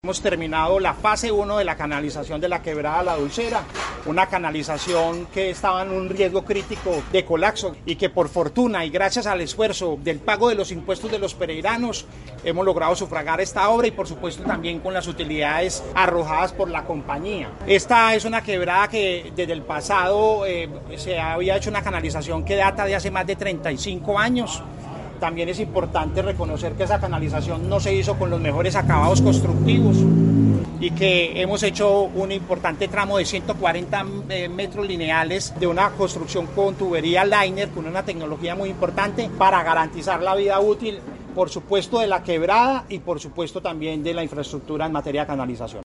Hemos terminado la fase 1 de la canalización de la quebrada La Dulcera, una canalización que estaba en un riesgo crítico de colapso y que por fortuna y gracias al esfuerzo del pago de los impuestos de los pereiranos hemos logrado sufragar esta obra y por supuesto también con las utilidades arrojadas por la compañía. Esta es una quebrada que desde el pasado se había hecho una canalización que data de hace más de 35 años. También es importante reconocer que esa canalización no se hizo con los mejores acabados constructivos y que hemos hecho un importante tramo de 140 metros lineales de una construcción con tubería liner con una tecnología muy importante para garantizar la vida útil, por supuesto, de la quebrada y por supuesto también de la infraestructura en materia de canalización.